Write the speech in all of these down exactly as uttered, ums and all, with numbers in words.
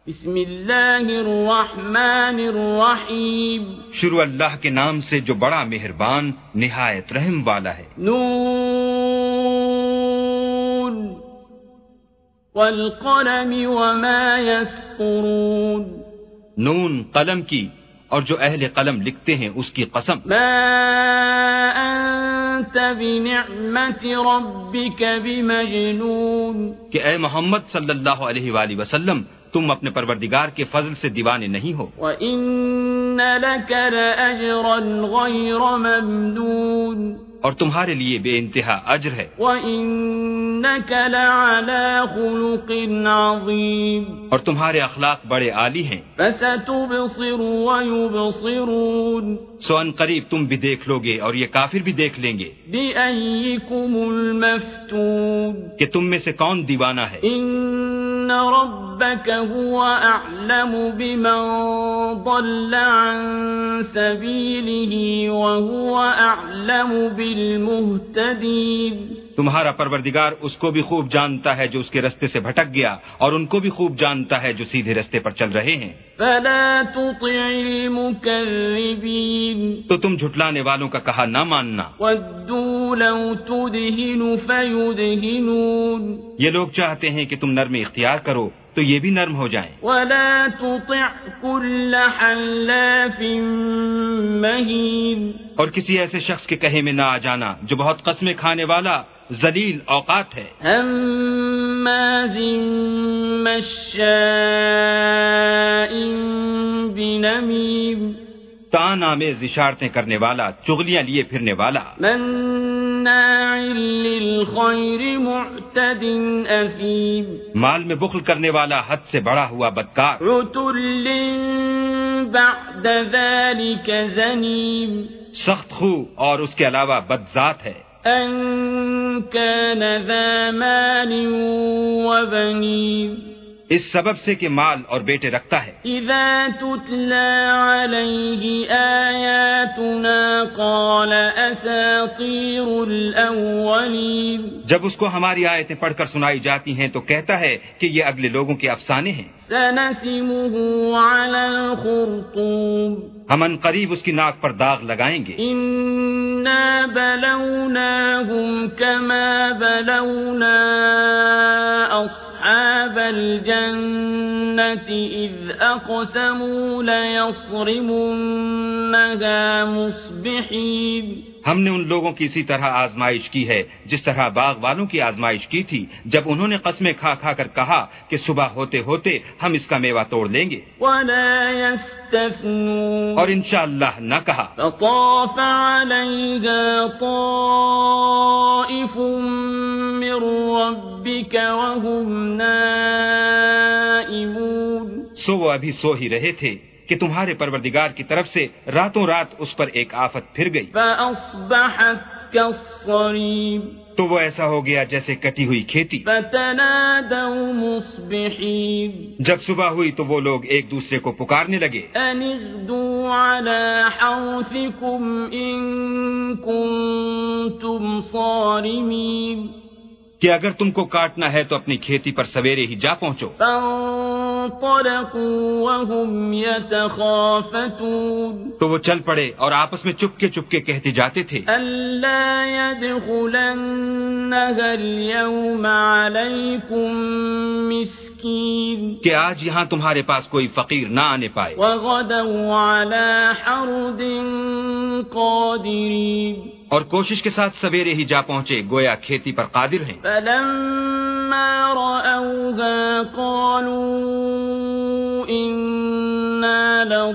بسم اللہ الرحمن الرحیم. شروع اللہ کے نام سے جو بڑا مہربان نہایت رحم والا ہے. نون والقلم وما يسطرون. نون قلم کی اور جو اہل قلم لکھتے ہیں اس کی قسم. ما انت بنعمت ربک بمجنون. کہ اے محمد صلی اللہ علیہ وآلہ وسلم تم اپنے پروردگار کے فضل سے دیوانے نہیں ہو. وَإِنَّ لَكَ لَأَجْرًا غَيْرَ مَمْنُونٍ. اور تمہارے لیے بے انتہا اجر ہے. وَإِنَّكَ لَعَلَى خُلُقٍ عَظِيمٍ. اور تمہارے اخلاق بڑے عالی ہیں. فَسَتُبْصِرُ وَيُبْصِرُونَ. سو ان قریب تم بھی دیکھ لو گے اور یہ کافر بھی دیکھ لیں گے. بِأَيِّكُمُ الْمَفْتُونُ. کہ تم میں سے کون دیوانہ ہے. إِنَّ رَبَّكَ هُوَ أَعْلَمُ بِمَنْ ضَلَّ عَنْ سَبِيلِهِ وَهُوَ أَعْلَمُ بِالْمُهْتَدِينَ. تمہارا پروردگار اس کو بھی خوب جانتا ہے جو اس کے رستے سے بھٹک گیا اور ان کو بھی خوب جانتا ہے جو سیدھے رستے پر چل رہے ہیں. فَلَا تُطِعِ الْمُكَذِّبِينَ. تو تم جھٹلانے والوں کا کہا نہ ماننا. وَدُّوا لَوْ تُدْهِنُ فَيُدْهِنُونَ. یہ لوگ چاہتے ہیں کہ تم نرم اختیار کرو تو یہ بھی نرم ہو جائیں. وَلَا تُطِعْ كُلَّ حَلَّافٍ مَّهِينٍ. اور کسی ایسے شخص کے کہے میں نہ آ جانا جو بہت قسمیں کھانے والا ذلیل اوقات ہے. ہمازٍ مشاء بنمیم. تان آمیز اشارتیں کرنے والا چغلیاں لیے پھرنے والا. مناع للخیر معتد اثیم. مال میں بخل کرنے والا حد سے بڑا ہوا بدکار. عتل بعد ذلك زنیم. سخت خو اور اس کے علاوہ بد ذات ہے. ان كان ذا مال وبنين. اس سبب سے کہ مال اور بیٹے رکھتا ہے. اذا تتلى عليه آیاتنا قال اساطیر الاولین. جب اس کو ہماری آیتیں پڑھ کر سنائی جاتی ہیں تو کہتا ہے کہ یہ اگلے لوگوں کے افسانے ہیں. سنسمه على الخرطوم. ہم ان قریب اس کی ناک پر داغ لگائیں گے. انا بلوناهم كما بلونا اصحاب الجنة اذ اقسموا ليصرمنها مصبحين. ہم نے ان لوگوں کی اسی طرح آزمائش کی ہے جس طرح باغ والوں کی آزمائش کی تھی جب انہوں نے قسمیں کھا کھا کر کہا کہ صبح ہوتے ہوتے ہم اس کا میوہ توڑ لیں گے. وَلَا يَسْتَثْنُونَ. اور انشاءاللہ نہ کہا. فَطَافَ عَلَيْهَا طَائِفٌ مِّن رَّبِّكَ وَهُمْ نَائِمُونَ. سو وہ ابھی سو ہی رہے تھے کہ تمہارے پروردگار کی طرف سے راتوں رات اس پر ایک آفت پھر گئی. فَأَصْبَحَتْ كَالصَّرِيمِ. تو وہ ایسا ہو گیا جیسے کٹی ہوئی کھیتی. فَتَنَادَوْا مُصْبِحِينَ. جب صبح ہوئی تو وہ لوگ ایک دوسرے کو پکارنے لگے. أَنِ اغْدُوا عَلَى حَرْثِكُمْ إِن كُنتُمْ صَارِمِينَ. کہ اگر تم کو کاٹنا ہے تو اپنی کھیتی پر سویرے ہی جا پہنچو. فانطلقوا وهم يتخافتون. تو وہ چل پڑے اور آپس میں چپکے چپکے کہتے جاتے تھے. ألا يدخلنها اليوم عليكم مسكين. کہ آج یہاں تمہارے پاس کوئی فقیر نہ آنے پائے. وغدوا على حرد قادرين. اور کوشش کے ساتھ سویرے ہی جا پہنچے گویا کھیتی پر قادر ہیں. فلما رأوها قالوا إنا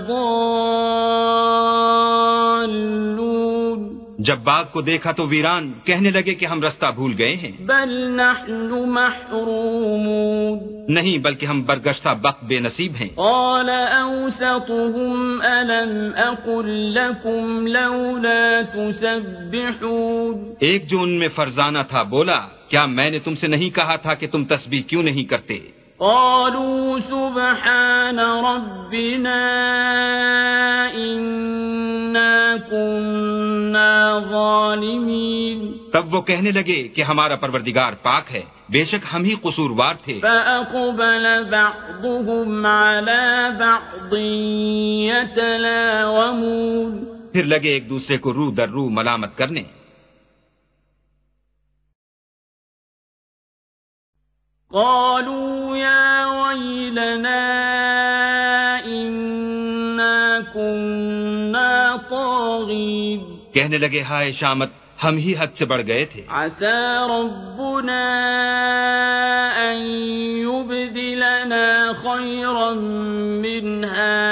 لضالون. جب باغ کو دیکھا تو ویران کہنے لگے کہ ہم رستہ بھول گئے ہیں. بل نحن محرومون. نہیں بلکہ ہم برگشتہ بخت بے نصیب ہیں. قال اوسطهم الم اقل لكم لولا تسبحون. ایک جو ان میں فرزانہ تھا بولا کیا میں نے تم سے نہیں کہا تھا کہ تم تسبیح کیوں نہیں کرتے. قالوا سبحان ربنا إنا كنا ظالمين. تب وہ کہنے لگے کہ ہمارا پروردگار پاک ہے، بے شک ہم ہی قصوروار تھے۔ فأقبل بعضهم على بعض يتلاومون، پھر لگے ایک دوسرے کو رو در رو ملامت کرنے۔ قالوا يا ويلنا إنا كنا طاغين، کہنے لگے ہائے شامت، ہم ہی حد سے بڑھ گئے تھے۔ عسى ربنا أن يبدلنا خيرا منها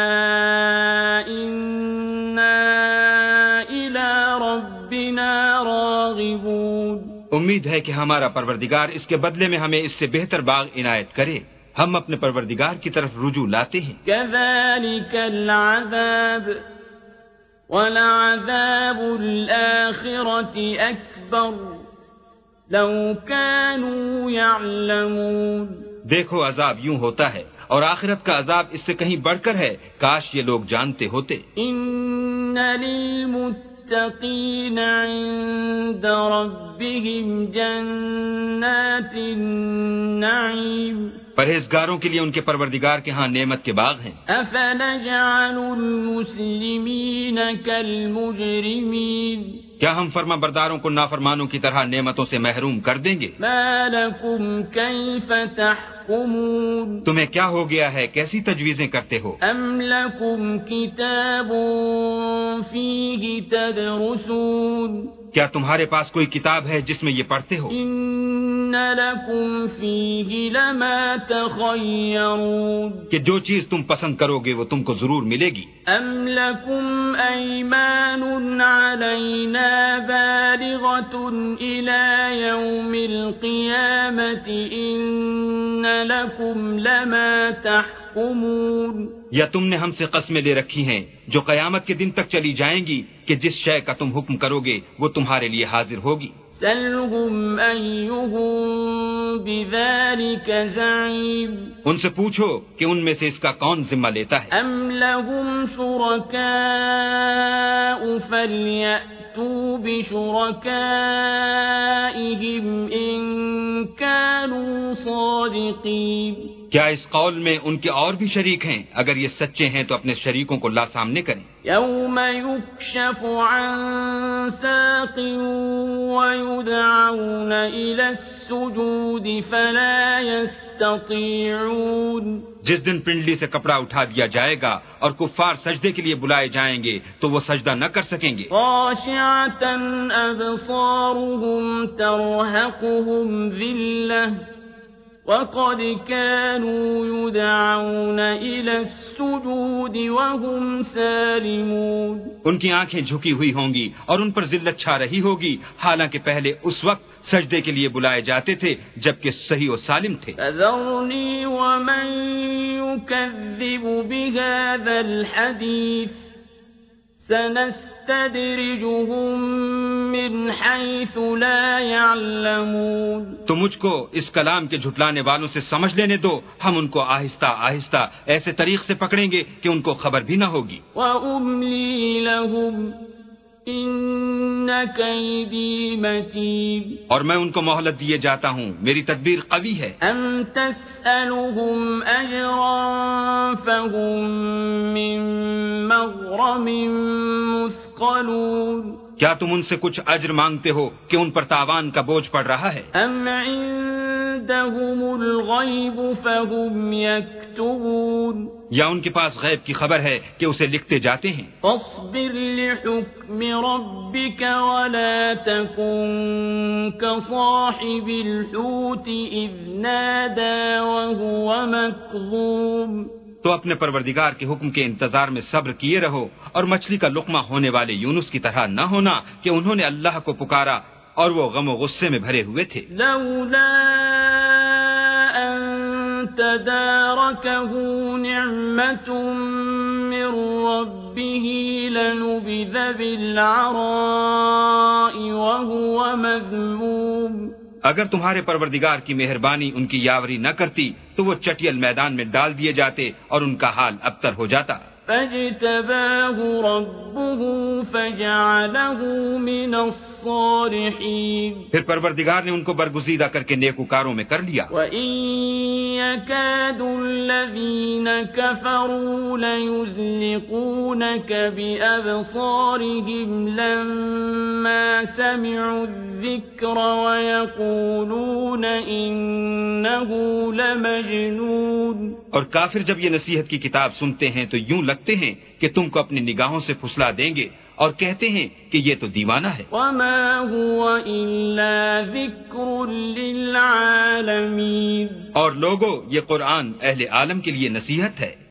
إنا إلى ربنا راغبون، امید ہے کہ ہمارا پروردگار اس کے بدلے میں ہمیں اس سے بہتر باغ عنایت کرے، ہم اپنے پروردگار کی طرف رجوع لاتے ہیں۔ كذلك العذاب ولعذاب الآخرة أكبر لو كانوا يعلمون، دیکھو عذاب یوں ہوتا ہے اور آخرت کا عذاب اس سے کہیں بڑھ کر ہے، کاش یہ لوگ جانتے ہوتے۔ إن للمتقين عند ربهم جنات النعيم، پرہیزگاروں کے لیے ان کے پروردگار کے ہاں نعمت کے باغ ہیں۔ أفنجعل المسلمين كالمجرمين، کیا ہم فرما برداروں کو نافرمانوں کی طرح نعمتوں سے محروم کر دیں گے؟ ما لكم كيف تحكمون، تمہیں کیا ہو گیا ہے، کیسی تجویزیں کرتے ہو؟ أم لكم كتاب فيه تدرسون، کیا تمہارے پاس کوئی کتاب ہے جس میں یہ پڑھتے ہو؟ إن لكم فيه لما تخيرون، کہ جو چیز تم پسند کرو گے وہ تم کو ضرور ملے گی۔ أم لكم أيمان علينا بالغة إلى يوم القيامة إن لكم لما تحكمون، یا تم نے ہم سے قسمیں لے رکھی ہیں جو قیامت کے دن تک چلی جائیں گی کہ جس شے کا تم حکم کرو گے وہ تمہارے لیے حاضر ہوگی۔ سلهم أيهم بذلك زعيم، ان سے پوچھو کہ ان میں سے اس کا کون ذمہ لیتا ہے۔ أم لهم شركاء فليأتوا بشركائهم إن كانوا صادقين، کیا اس قول میں ان کے اور بھی شریک ہیں؟ اگر یہ سچے ہیں تو اپنے شریکوں کو لا سامنے کریں۔ يوم يكشف عن ساق ويدعون إلى السجود فلا يستطيعون، جس دن پنڈلی سے کپڑا اٹھا دیا جائے گا اور کفار سجدے کے لیے بلائے جائیں گے تو وہ سجدہ نہ کر سکیں گے۔ خاشعة أبصارهم ترهقهم ذلة وقد كانوا يدعون إلى السجود وهم سالمون، ان کی آنکھیں جھکی ہوئی ہوں گی اور ان پر ذلت چھا رہی ہوگی، حالانکہ پہلے اس وقت سجدے کے لیے بلائے جاتے تھے جبکہ صحیح و سالم تھے۔ فذرني ومن يكذب بهذا الحديث سنستدرجهم من حيث لا يعلمون، تو مجھ کو اس کلام کے جھٹلانے والوں سے سمجھ لینے دو، ہم ان کو آہستہ آہستہ ایسے طریق سے پکڑیں گے کہ ان کو خبر بھی نہ ہوگی۔ وأملي لهم إن كيدي متين، اور میں ان کو مہلت دیے جاتا ہوں، میری تدبیر قوی ہے۔ أم تسألهم أجرا فهم من مغرم مثقلون، کیا تم ان سے کچھ اجر مانگتے ہو کہ ان پر تاوان کا بوجھ پڑ رہا ہے؟ أم عندهم الغيب فهم يكتبون، یا ان کے پاس غیب کی خبر ہے کہ اسے لکھتے جاتے ہیں؟ فاصبر لحكم ربك ولا تكن كصاحب الحوت إذ نادى وهو مكظوم، تو اپنے پروردگار کے حکم کے انتظار میں صبر کیے رہو اور مچھلی کا لقمہ ہونے والے یونس کی طرح نہ ہونا کہ انہوں نے اللہ کو پکارا اور وہ غم و غصے میں بھرے ہوئے تھے۔ لولا أن تداركه نعمة من ربه لنبذ بالعراء وهو مذموم، اگر تمہارے پروردگار کی مہربانی ان کی یاوری نہ کرتی تو وہ چٹیل میدان میں ڈال دیے جاتے اور ان کا حال ابتر ہو جاتا۔ فاجتباه ربه فجعله من الصالحين پھر پروردگار نے ان کو برگزیدہ کر کے نیکوکاروں میں کر لیا. وَإِن يَكَادُ الَّذِينَ كَفَرُوا لَيُزْلِقُونَكَ بِأَبْصَارِهِمْ لَمَّا سَمِعُوا الذِّكْرَ وَيَقُولُونَ إِنَّهُ لَمَجْنُونٌ. اور کافر جب یہ نصیحت کی کتاب سنتے ہیں تو یوں لگتے ہیں کہ تم کو اپنی نگاہوں سے پھسلا دیں گے اور کہتے ہیں کہ یہ تو دیوانہ ہے. وَمَا هُوَ إِلَّا ذِكْرٌ لِّلْعَالَمِينَ. اور لوگو یہ قرآن اہل عالم کے لیے نصیحت ہے.